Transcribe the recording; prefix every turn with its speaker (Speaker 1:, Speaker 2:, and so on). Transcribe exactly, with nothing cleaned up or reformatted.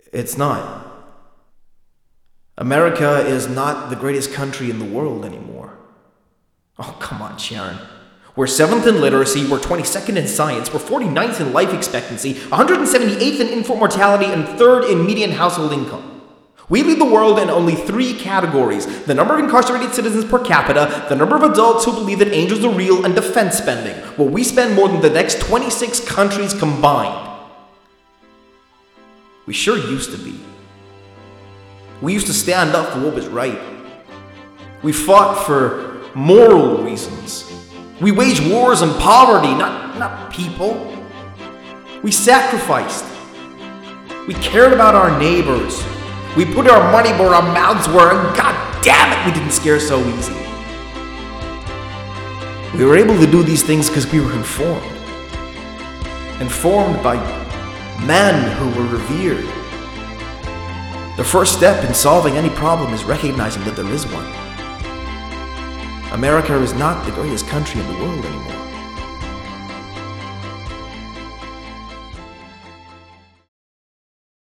Speaker 1: It's not. America is not the greatest country in the world anymore. Oh, come on, Sharon. We're seventh in literacy, we're twenty-second in science, we're forty-ninth in life expectancy, one hundred seventy-eighth in infant mortality, and third in median household income. We lead the world in only three categories: the number of incarcerated citizens per capita, the number of adults who believe that angels are real, and defense spending, where we spend more than the next twenty-six countries combined. We sure used to be. We used to stand up for what was right. We fought for moral reasons. We waged wars on poverty, not, not people. We sacrificed. We cared about our neighbors. We put our money where our mouths were, and god damn it, we didn't scare so easy. We were able to do these things because we were informed. Informed by men who were revered. The first step in solving any problem is recognizing that there is one. America is not the greatest country in the world anymore.